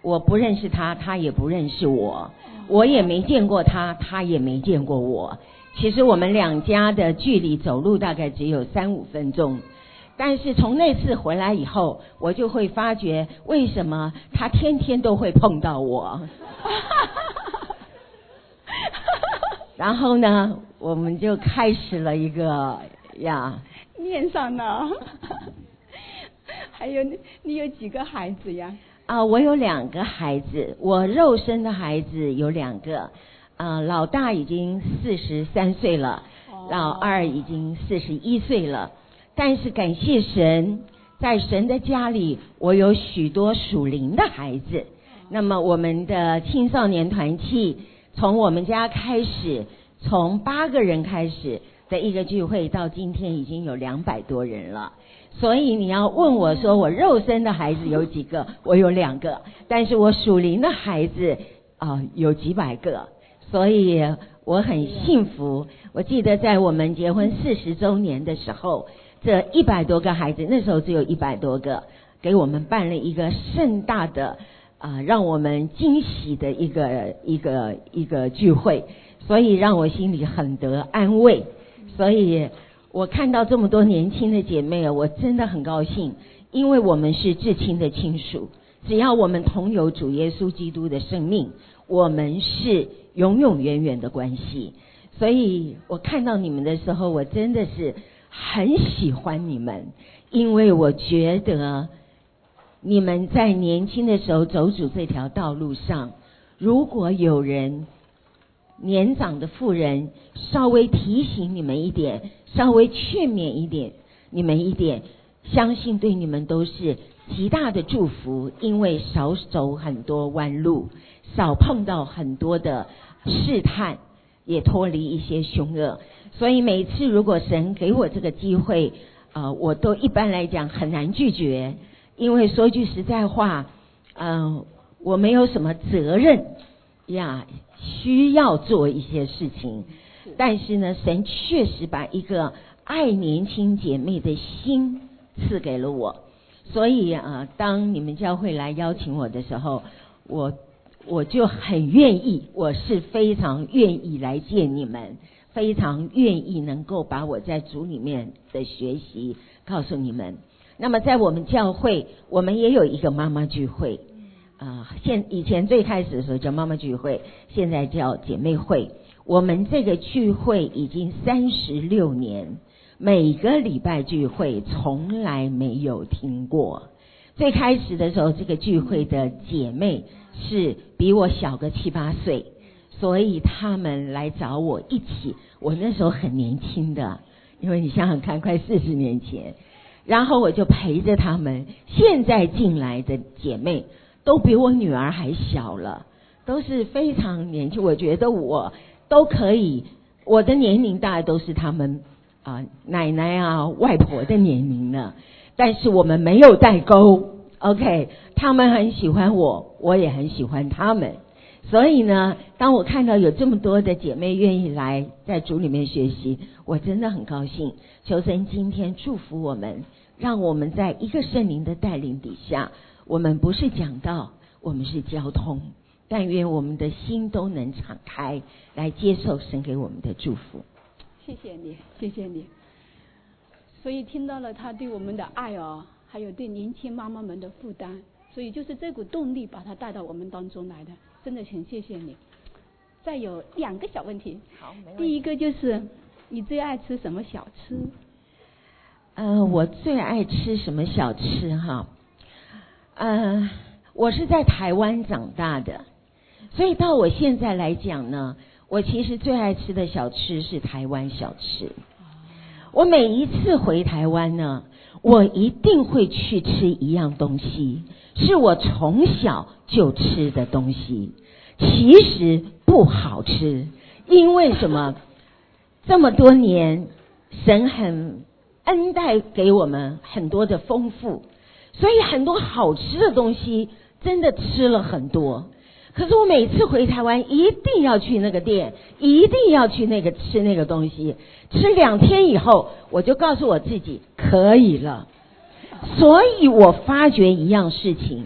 我不认识他，他也不认识我，我也没见过他，他也没见过我。其实我们两家的距离走路大概只有3-5分钟，但是从那次回来以后，我就会发觉为什么他天天都会碰到我。然后呢，我们就开始了一个念上了。还有你有几个孩子呀？ 我有2个孩子，我肉身的孩子有2个，老大已经43岁了，老二已经41岁了。但是感谢神，在神的家里，我有许多属灵的孩子。那么我们的青少年团契从我们家开始，从8个人开始的一个聚会，到今天已经有200多人了。所以你要问我说我肉身的孩子有几个，我有2个，但是我属灵的孩子有几百个，所以我很幸福。我记得在我们结婚40周年的时候，这100多个孩子，那时候只有100多个，给我们办了一个盛大的让我们惊喜的一个聚会，所以让我心里很得安慰。所以我看到这么多年轻的姐妹，我真的很高兴，因为我们是至亲的亲属，只要我们同有主耶稣基督的生命，我们是永永远远的关系。所以我看到你们的时候，我真的是很喜欢你们，因为我觉得你们在年轻的时候走主这条道路上，如果有人年长的妇人稍微提醒你们一点，稍微劝勉一点你们一点，相信对你们都是极大的祝福，因为少走很多弯路，少碰到很多的试探，也脱离一些凶恶。所以每次如果神给我这个机会我都一般来讲很难拒绝，因为说句实在话我没有什么责任需要做一些事情，但是呢，神确实把一个爱年轻姐妹的心赐给了我。所以当你们教会来邀请我的时候，我就很愿意，我是非常愿意来见你们，非常愿意能够把我在主里面的学习告诉你们。那么在我们教会，我们也有一个妈妈聚会以前最开始的时候叫妈妈聚会，现在叫姐妹会。我们这个聚会已经36年，每个礼拜聚会从来没有停过。最开始的时候，这个聚会的姐妹是比我小个7-8岁，所以他们来找我一起。我那时候很年轻的，因为你想想看，快40年前，然后我就陪着他们。现在进来的姐妹都比我女儿还小了，都是非常年轻。我觉得我都可以，我的年龄大概都是他们奶奶外婆的年龄了，但是我们没有代沟 OK， 他们很喜欢我，我也很喜欢他们。所以呢，当我看到有这么多的姐妹愿意来在主里面学习，我真的很高兴。求神今天祝福我们，让我们在一个圣灵的带领底下，我们不是讲道，我们是交通，但愿我们的心都能敞开来接受神给我们的祝福。 谢谢你，谢谢你。所以听到了他对我们的爱还有对年轻妈妈们的负担，所以就是这股动力把他带到我们当中来的，真的很谢谢你。再有2个小问题。 好，没问题。 第一个就是你最爱吃什么小吃？ 我最爱吃什么小吃我是在台湾长大的，所以到我现在来讲呢，我其实最爱吃的小吃是台湾小吃。我每一次回台湾呢，我一定会去吃一样东西，是我从小就吃的东西，其实不好吃。因为什么？这么多年神很恩待给我们很多的丰富，所以很多好吃的东西真的吃了很多。可是我每次回台湾一定要去那个店，一定要去吃那个东西，吃2天以后我就告诉我自己可以了。所以我发觉一样事情，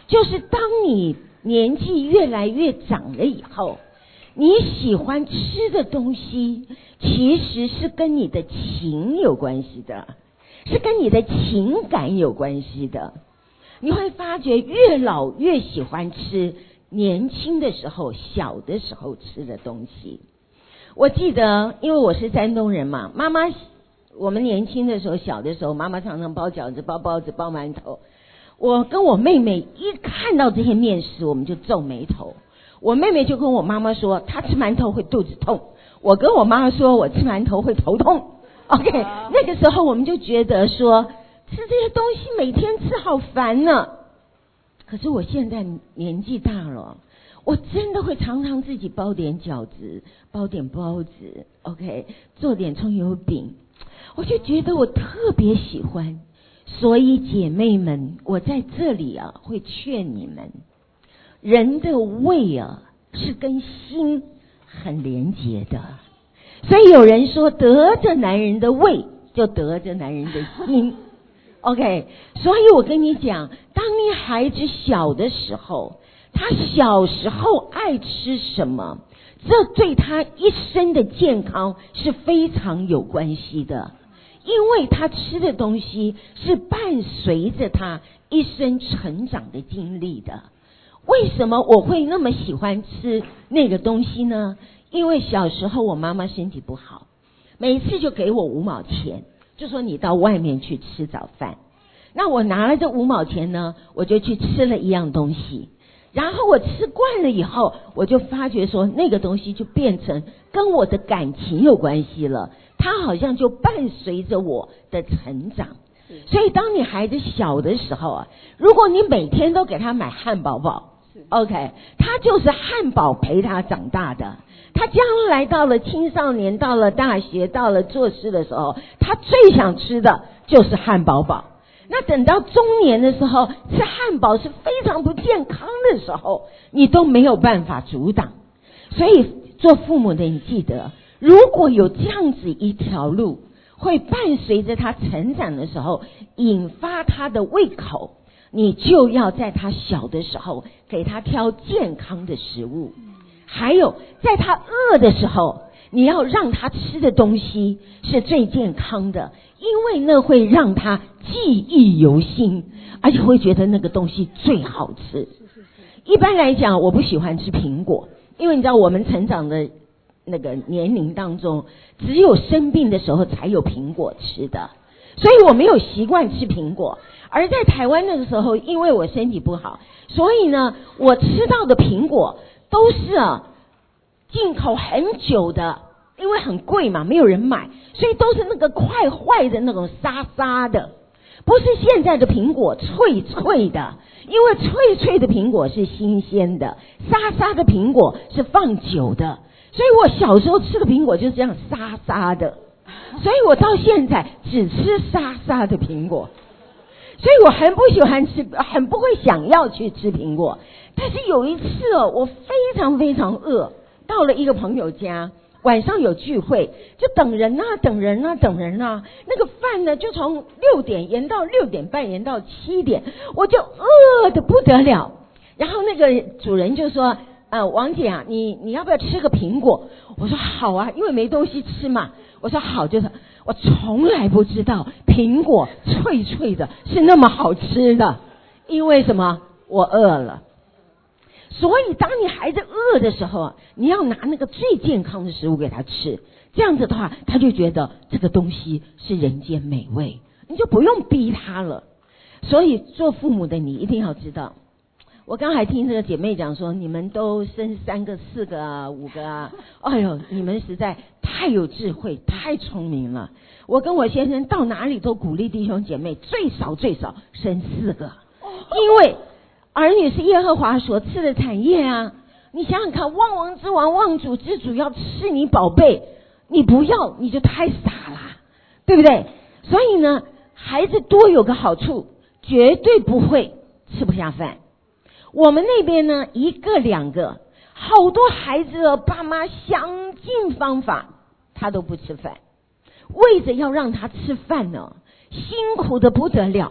就是当你年纪越来越长了以后，你喜欢吃的东西其实是跟你的情有关系的，是跟你的情感有关系的。你会发觉越老越喜欢吃年轻的时候小的时候吃的东西。我记得因为我是山东人嘛，妈妈我们年轻的时候小的时候，妈妈常常包饺子包包子包馒头，我跟我妹妹一看到这些面食我们就皱眉头。我妹妹就跟我妈妈说她吃馒头会肚子痛，我跟我妈妈说我吃馒头会头痛。 OK， 那个时候我们就觉得说吃这些东西每天吃好烦呢。可是我现在年纪大了，我真的会常常自己包点饺子包点包子 OK， 做点葱油饼，我就觉得我特别喜欢。所以姐妹们，我在这里啊会劝你们，人的胃啊是跟心很连结的，所以有人说得着男人的胃就得着男人的心。OK， 所以我跟你讲，当你孩子小的时候，他小时候爱吃什么，这对他一生的健康是非常有关系的，因为他吃的东西是伴随着他一生成长的经历的。为什么我会那么喜欢吃那个东西呢？因为小时候我妈妈身体不好，每次就给我5毛钱，就说你到外面去吃早饭。那我拿了这5毛钱呢，我就去吃了一样东西，然后我吃惯了以后，我就发觉说那个东西就变成跟我的感情有关系了，它好像就伴随着我的成长。所以当你孩子小的时候啊，如果你每天都给他买汉堡包 OK， 他就是汉堡陪他长大的，他将来到了青少年，到了大学，到了做事的时候，他最想吃的就是汉堡包。那等到中年的时候，吃汉堡是非常不健康的时候，你都没有办法阻挡。所以做父母的你记得，如果有这样子一条路会伴随着他成长的时候引发他的胃口，你就要在他小的时候给他挑健康的食物，还有在他饿的时候你要让他吃的东西是最健康的，因为那会让他记忆犹新，而且会觉得那个东西最好吃。一般来讲我不喜欢吃苹果，因为你知道我们成长的那个年龄当中只有生病的时候才有苹果吃的，所以我没有习惯吃苹果。而在台湾那个时候因为我身体不好，所以呢我吃到的苹果都是进口很久的，因为很贵嘛，没有人买，所以都是那个快坏的那种沙沙的，不是现在的苹果脆脆的，因为脆脆的苹果是新鲜的，沙沙的苹果是放久的，所以我小时候吃的苹果就是这样沙沙的，所以我到现在只吃沙沙的苹果，所以我很不喜欢吃，很不会想要去吃苹果。但是有一次我非常非常饿，到了一个朋友家，晚上有聚会，就等人啊，那个饭呢就从6点延到6点半，延到7点，我就饿得不得了。然后那个主人就说王姐啊，你要不要吃个苹果？我说好啊，因为没东西吃嘛。我说好，就是我从来不知道苹果脆脆的是那么好吃的，因为什么？我饿了。所以当你孩子饿的时候，你要拿那个最健康的食物给他吃，这样子的话他就觉得这个东西是人间美味，你就不用逼他了。所以做父母的你一定要知道，我刚才听这个姐妹讲说你们都生3个4个啊5个啊，哎呦你们实在太有智慧太聪明了。我跟我先生到哪里都鼓励弟兄姐妹最少生4个，因为儿女是耶和华所赐的产业啊！你想想看，万王之王、万主之主要吃你宝贝，你不要你就太傻了，对不对？所以呢，孩子多有个好处，绝对不会吃不下饭。我们那边呢，1个2个，好多孩子爸妈想尽方法，他都不吃饭，为着要让他吃饭呢，辛苦的不得了。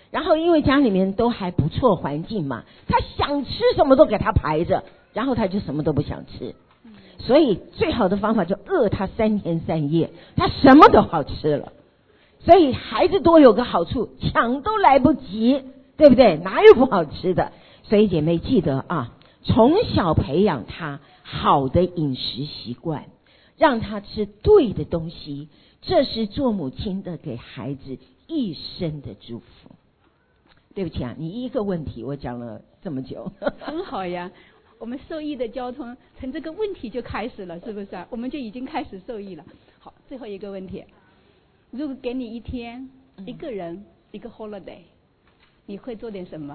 然后因为家里面都还不错环境嘛，他想吃什么都给他排着，然后他就什么都不想吃。所以最好的方法就饿他3天3夜，他什么都好吃了。所以孩子多有个好处，抢都来不及，对不对？哪有不好吃的？所以姐妹记得啊，从小培养他好的饮食习惯，让他吃对的东西，这是做母亲的给孩子一生的祝福。对不起啊，你一个问题我讲了这么久。 很好呀，我们受益的交通从这个问题就开始了，是不是啊？我们就已经开始受益了。好，最后一个问题，如果给你一天一个人一个 holiday， 你会做点什么？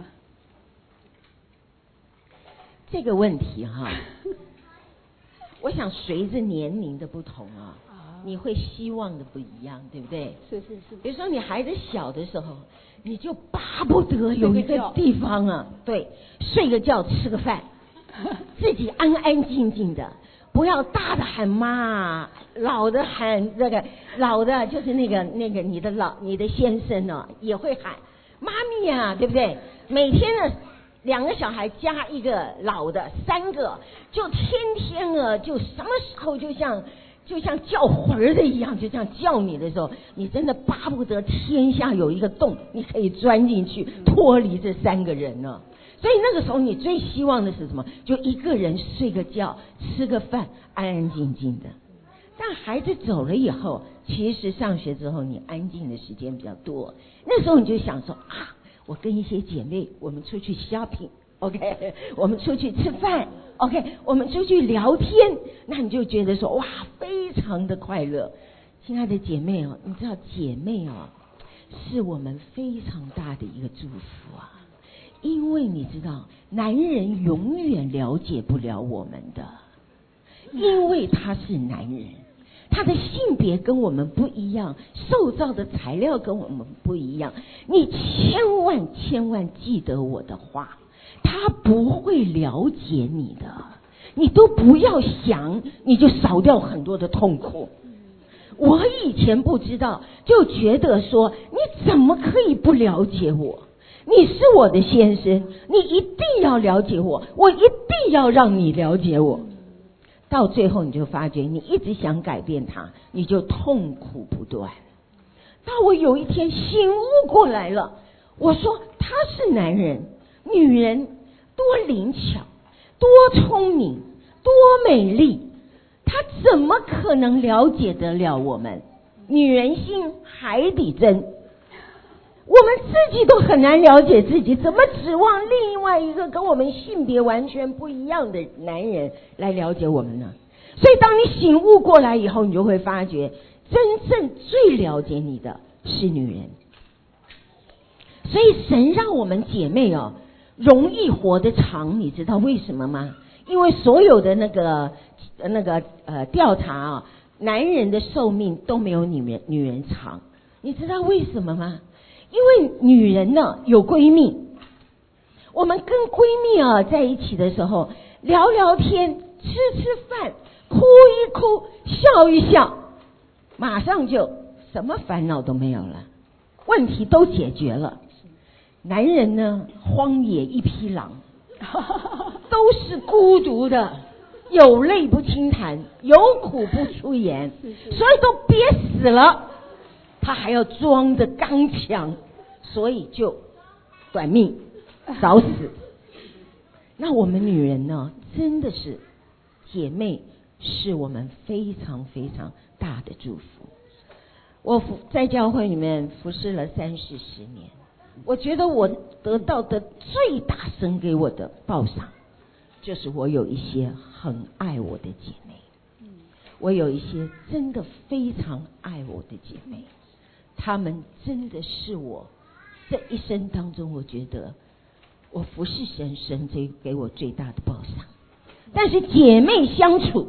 这个问题哈，我想随着年龄的不同啊，你会希望的不一样，对不对？ 是。 比如说你孩子小的时候，你就巴不得有一个地方啊，对，睡个觉吃个饭，自己安安静静的，不要大的喊妈，老的喊这个，老的就是那个你的先生呢也会喊妈咪啊，对不对？每天呢2个小孩加一个老的，3个，就天天啊，就什么时候就像叫魂儿的一样，就这样叫你的时候，你真的巴不得天下有一个洞，你可以钻进去，脱离这3个人呢。所以那个时候你最希望的是什么？就一个人睡个觉，吃个饭，安安静静的。但孩子走了以后，其实上学之后你安静的时间比较多，那时候你就想说啊，我跟一些姐妹我们出去 shopping，OK， 我们出去吃饭，OK， 我们出去聊天，那你就觉得说哇，非常的快乐。亲爱的姐妹哦，你知道姐妹哦，是我们非常大的一个祝福啊。因为你知道，男人永远了解不了我们的，因为他是男人，他的性别跟我们不一样，受造的材料跟我们不一样。你千万记得我的话，他不会了解你的，你都不要想，你就少掉很多的痛苦。我以前不知道，就觉得说你怎么可以不了解我？你是我的先生，你一定要了解我，我一定要让你了解我。到最后你就发觉你一直想改变他，你就痛苦不断。到我有一天醒悟过来了，我说他是男人，女人多灵巧，多聪明，多美丽，他怎么可能了解得了我们？女人心海底针，我们自己都很难了解自己，怎么指望另外一个跟我们性别完全不一样的男人来了解我们呢？所以当你醒悟过来以后，你就会发觉真正最了解你的是女人。所以神让我们姐妹哦容易活得长，你知道为什么吗？因为所有的那个调查啊，男人的寿命都没有女人长。你知道为什么吗？因为女人呢有闺蜜，我们跟闺蜜啊在一起的时候聊聊天，吃饭，哭一哭，笑一笑，马上就什么烦恼都没有了，问题都解决了。男人呢荒野一匹狼，都是孤独的，有泪不轻弹，有苦不出言，所以都憋死了，他还要装得刚强，所以就短命早死。那我们女人呢，真的是姐妹，是我们非常非常大的祝福。我在教会里面服侍了30-40年，我觉得我得到的最大神给我的报赏，就是我有一些很爱我的姐妹，我有一些真的非常爱我的姐妹，她们真的是我这一生当中，我觉得我服侍神，神这给我最大的报赏。但是姐妹相处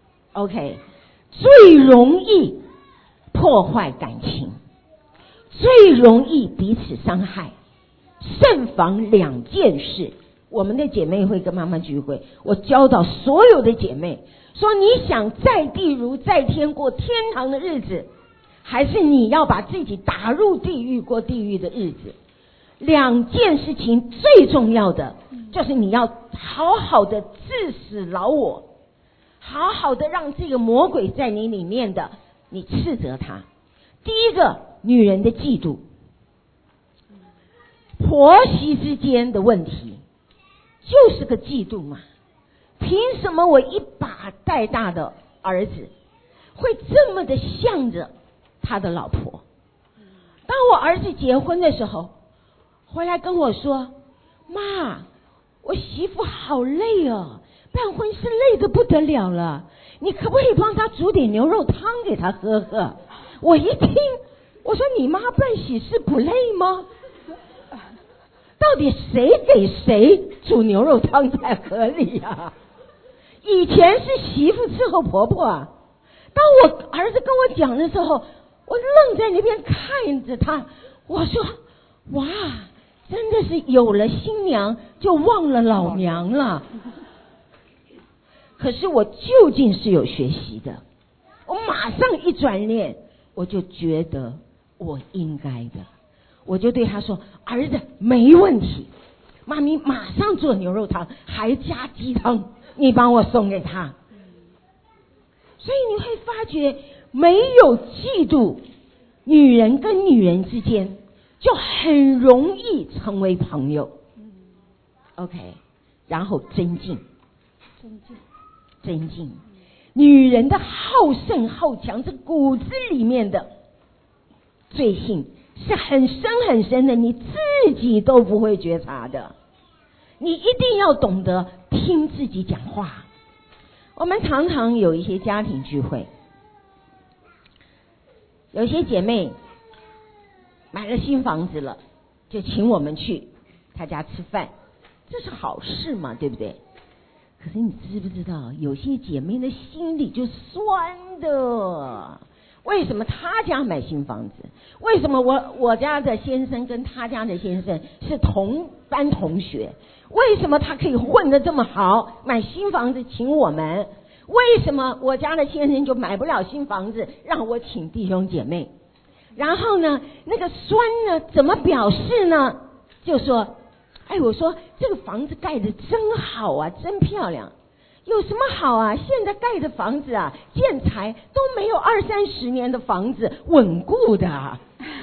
OK 最容易破坏感情，最容易彼此伤害，慎防2件事。我们的姐妹会跟妈妈聚会，我教导所有的姐妹说，你想在地如在天过天堂的日子，还是你要把自己打入地狱过地狱的日子？ 2件事情最重要的就是你要好好的治死老我，好好的让这个魔鬼在你里面的，你斥责他。第一个，女人的嫉妒，婆媳之间的问题就是个嫉妒嘛。凭什么我一把带大的儿子会这么的向着他的老婆？当我儿子结婚的时候，回来跟我说，妈，我媳妇好累哦，办婚事累得不得了了，你可不可以帮他煮点牛肉汤给他喝喝？我一听，我说你妈办喜事不累吗？到底谁给谁煮牛肉汤才合理啊？以前是媳妇伺候婆婆啊。当我儿子跟我讲的时候，我愣在那边看着他，我说哇，真的是有了新娘就忘了老娘了。可是我究竟是有学习的，我马上一转念，我就觉得我应该的，我就对他说，儿子没问题，妈咪马上做牛肉汤，还加鸡汤，你帮我送给他。所以你会发觉，没有嫉妒，女人跟女人之间就很容易成为朋友。OK， 然后增进，女人的好胜好强是骨子里面的罪性，是很深很深的，你自己都不会觉察的。你一定要懂得听自己讲话。我们常常有一些家庭聚会，有些姐妹买了新房子了，就请我们去她家吃饭，这是好事嘛，对不对？可是你知不知道，有些姐妹的心里就酸的。为什么她家买新房子？为什么我家的先生跟她家的先生是同班同学？为什么他可以混得这么好，买新房子请我们？为什么我家的先生就买不了新房子，让我请弟兄姐妹？然后呢，那个酸呢，怎么表示呢？就说，哎，我说这个房子盖得真好啊，真漂亮。有什么好啊？现在盖的房子啊，建材都没有20-30年的房子稳固的啊。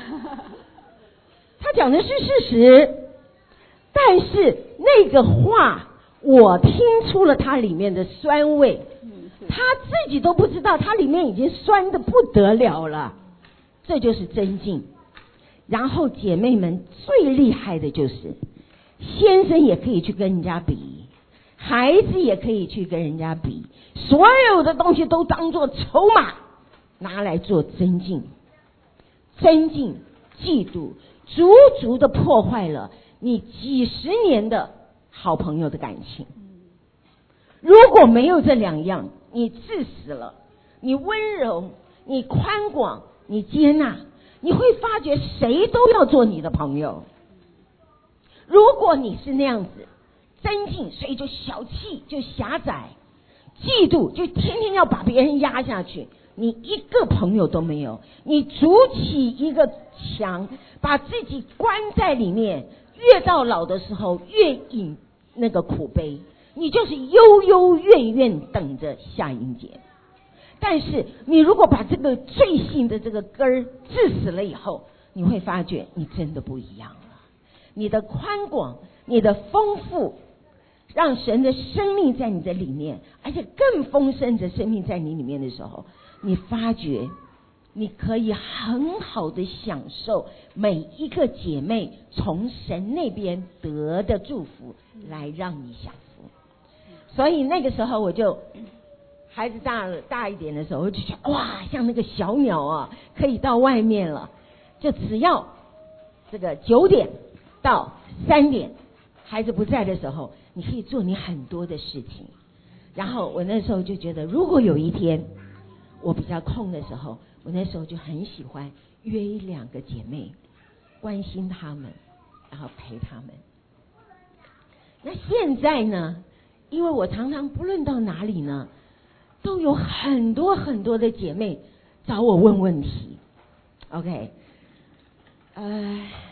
他讲的是事实。但是那个话我听出了它里面的酸味，他自己都不知道它里面已经酸得不得了了。这就是增进。然后姐妹们最厉害的就是，先生也可以去跟人家比，孩子也可以去跟人家比，所有的东西都当作筹码拿来做增进。增进嫉妒足足的破坏了你几十年的好朋友的感情。如果没有这2样，你自私了，你温柔，你宽广，你接纳，你会发觉谁都要做你的朋友。如果你是那样子，增进，所以就小气，就狭窄，嫉妒，就天天要把别人压下去，你一个朋友都没有。你筑起一个墙，把自己关在里面，越到老的时候越饮那个苦杯，你就是悠悠怨怨等着下阴间。但是你如果把这个罪性的这个根儿治死了以后，你会发觉你真的不一样了。你的宽广，你的丰富，让神的生命在你的里面，而且更丰盛的生命在你里面的时候，你发觉你可以很好的享受每一个姐妹从神那边得的祝福，来让你享福。所以那个时候我就孩子大一点的时候，我就觉得哇，像那个小鸟啊，可以到外面了。就只要这个9点到3点，孩子不在的时候，你可以做你很多的事情。然后我那时候就觉得，如果有一天我比较空的时候，我那时候就很喜欢约1-2个姐妹，关心她们，然后陪她们。那现在呢，因为我常常不论到哪里呢，都有很多很多的姐妹找我问问题。OK，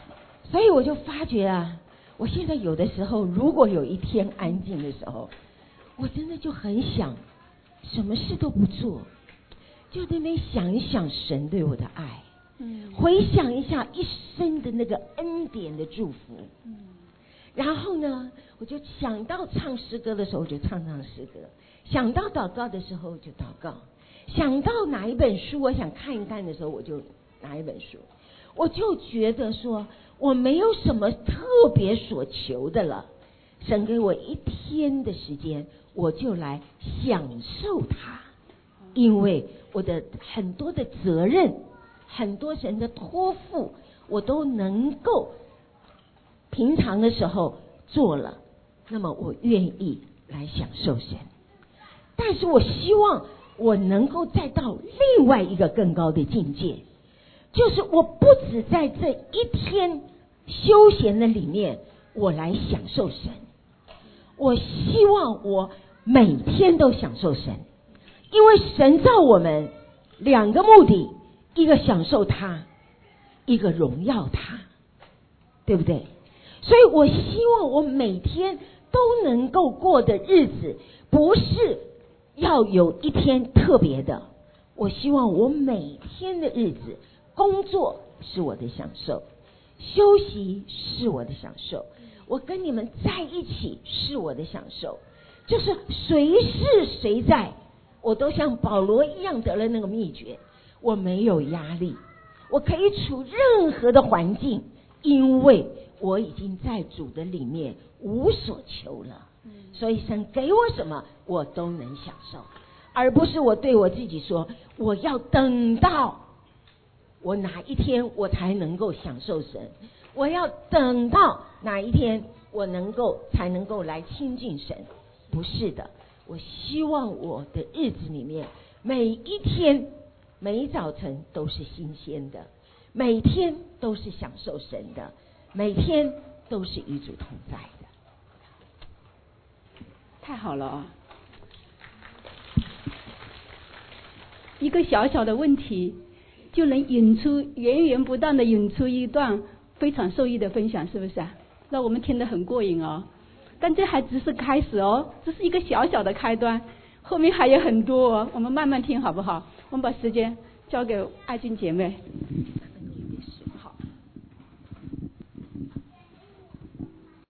所以我就发觉啊，我现在有的时候，如果有一天安静的时候，我真的就很想什么事都不做，就在那边想一想神对我的爱，回想一下一生的那个恩典的祝福，然后呢，我就想到唱诗歌的时候我就唱诗歌，想到祷告的时候就祷告，想到哪一本书我想看一看的时候我就拿一本书，我就觉得说我没有什么特别所求的了，神给我一天的时间，我就来享受它，因为我的很多的责任，很多神的托付，我都能够平常的时候做了，那么我愿意来享受神。但是我希望我能够再到另外一个更高的境界，就是我不只在这一天休闲的里面我来享受神，我希望我每天都享受神，因为神造我们两个目的，一个享受他，一个荣耀他，对不对？所以我希望我每天都能够过的日子不是要有一天特别的，我希望我每天的日子，工作是我的享受，休息是我的享受，我跟你们在一起是我的享受，就是随时随在我都像保罗一样得了那个秘诀，我没有压力，我可以处任何的环境，因为我已经在主的里面无所求了，所以神给我什么我都能享受，而不是我对我自己说我要等到我哪一天我才能够享受神，我要等到哪一天我才能够来亲近神，不是的，我希望我的日子里面每一天每一早晨都是新鲜的，每天都是享受神的，每天都是与主同在的。 太好了啊！一个小小的问题就能源源不断的引出一段非常受益的分享，是不是啊？让我们听得很过瘾哦。但这还只是开始哦，这是一个小小的开端，后面还有很多哦，我们慢慢听好不好？我们把时间交给爱静姐妹。